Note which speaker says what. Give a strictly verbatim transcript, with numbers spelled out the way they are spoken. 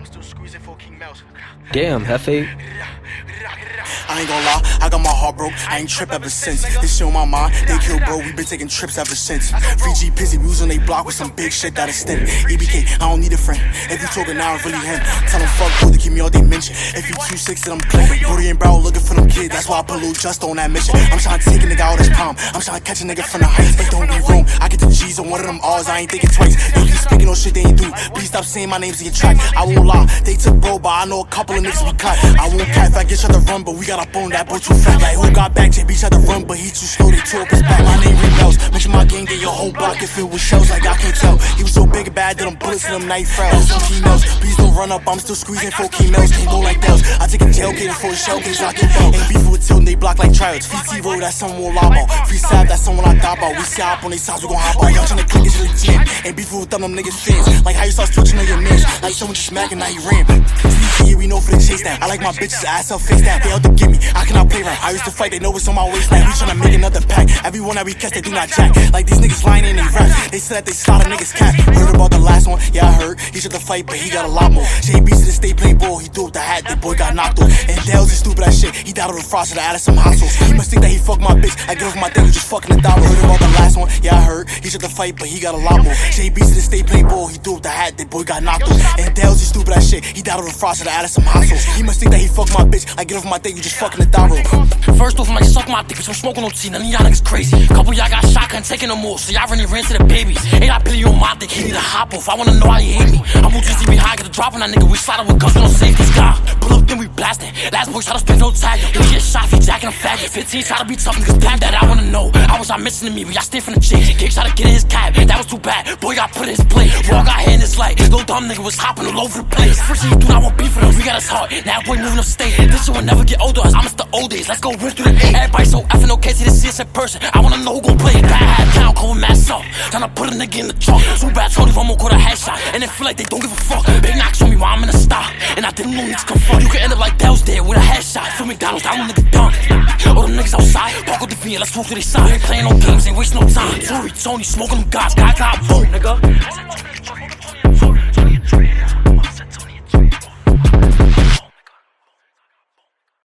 Speaker 1: I'm still squeezing for King Mouse.
Speaker 2: Damn, Hefe.
Speaker 1: I ain't gon' lie, I got my heart broke. I ain't trip ever since. This shit on my mind, they kill bro. We been taking trips ever since. Free G Pizzy, we was on they block with some big shit that extended. E B K, I don't need a friend. If you talking now, I'm really him. Tell him fuck bro to keep me all they mention. If you two six, then I'm clicking. Brody and Brow looking for them kids. That's why I put Lil Just on that mission. I'm trying to take a nigga out his palm. I'm trying to catch a nigga from the heights. But don't be wrong, I get the G's on one of them R's. I ain't thinking twice. They keep speaking on shit they ain't do. Please stop saying my name's in your track. I won't lie, they took bro, but I know a couple of niggas we clap. I won't cat if I get shot to run, but we got up on that boy too fat. Like who got back? J B tried to run, but he too slow. They tore up his back. My name rebels. Mention my gang, get your whole block get filled with shells. Like I can't tell. He was so big and bad that them bullets in them night fells. Some females, please don't run up. I'm still squeezing for females. Can't go like those. I take a tailgate for a shell case. I can go. Ain't beefing with Tilton, they block like trials. V T road, that's someone we'll lob on. Free sab, that's someone I die about. We see hop on they sides, we gon' hop on. Y'all tryna click it to the gym. Ain't beefing with them, them niggas fans. Like how you start switching on your mans. Like someone just smacking, now he ran. Yeah, we know for the chase now. I like my bitches ass up face down. They out to get me. I cannot play around. I used to fight, they know it's on my waistline. We tryna make another pack. Everyone that we catch, they do not jack. Like these niggas lying in they raps. They said that they shot a niggas cat. Heard about the last one? Yeah, I heard. He should have fight, but he got a lot more. J B to the state playing ball. He threw up the hat. That boy got knocked off. And Dale's is stupid as shit. He died on the frost to add some hot sauce. He must think that he fucked my bitch. I get off my thing, just fucking the dollar. Heard about the last one? Yeah, I heard. He should have fight, but he got a lot more. J B to the state playing ball. He threw up the hat. That boy got knocked off. And Dale's is stupid as shit. He died on the frost to add some hot sauce. He must think that he fucked my bitch. I get off my thing, you just fucking the dollar.
Speaker 3: First off, I'm like, suck my dick, bitch, I'm smoking no tea, none of y'all niggas crazy. Couple y'all got shot, couldn't take it no more, so y'all really ran to the babies. Ain't got pity on my dick, he need a hop off, I wanna know how he hate me. I'm gonna just be high, get a drop on that nigga, we slide with guns, we don't save this guy. Pull up, then we blasting. Last boy try to spend no tag, he get shot, he jacking a faggot. fifteen try to be tough, niggas pack that, I wanna know. How was I missing to me, but y'all stay from the chase. Gig try to get in his cab, that was too bad. Boy got put in his plate, Raw got hit in his light. Little dumb nigga was hopping all over the place. First you do not want beef with us, we got us hard. Now boy moving upstate, this shit will never get older, as I'm the old days. Let's go run through the eight. Everybody so effing okay, see the C S in person. I wanna know who gon' play it. Bad hat down, cold mass up. Tryna put a nigga in the trunk. Too bad, told him I'm gonna call a headshot. And they feel like they don't give a fuck. Big knocks on me while I'm in a stop. And I didn't know niggas confront. You could end up like Dell's there with a headshot. From McDonald's, down nigga done. All them niggas outside, park with the V, let's move to their side. Ain't playing no games, ain't wasting no time. Tory, Tony, smoking them guys, God, God, boom, nigga.